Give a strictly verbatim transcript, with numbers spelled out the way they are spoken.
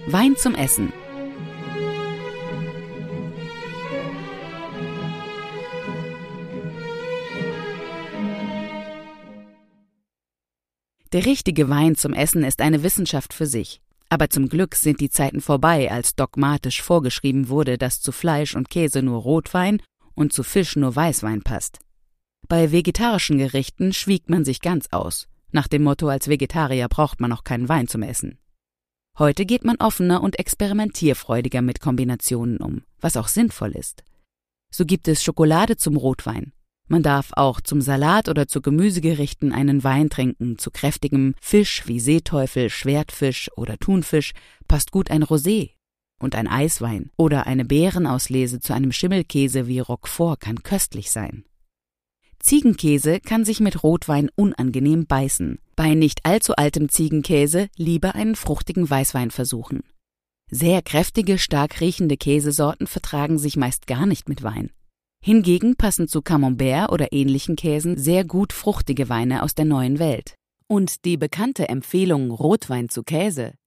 Wein zum Essen. Der richtige Wein zum Essen ist eine Wissenschaft für sich. Aber zum Glück sind die Zeiten vorbei, als dogmatisch vorgeschrieben wurde, dass zu Fleisch und Käse nur Rotwein und zu Fisch nur Weißwein passt. Bei vegetarischen Gerichten schwiegt man sich ganz aus. Nach dem Motto, als Vegetarier braucht man auch keinen Wein zum Essen. Heute geht man offener und experimentierfreudiger mit Kombinationen um, was auch sinnvoll ist. So gibt es Schokolade zum Rotwein. Man darf auch zum Salat oder zu Gemüsegerichten einen Wein trinken. Zu kräftigem Fisch wie Seeteufel, Schwertfisch oder Thunfisch passt gut ein Rosé. Und ein Eiswein oder eine Beerenauslese zu einem Schimmelkäse wie Roquefort kann köstlich sein. Ziegenkäse kann sich mit Rotwein unangenehm beißen. Bei nicht allzu altem Ziegenkäse lieber einen fruchtigen Weißwein versuchen. Sehr kräftige, stark riechende Käsesorten vertragen sich meist gar nicht mit Wein. Hingegen passen zu Camembert oder ähnlichen Käsen sehr gut fruchtige Weine aus der neuen Welt. Und die bekannte Empfehlung Rotwein zu Käse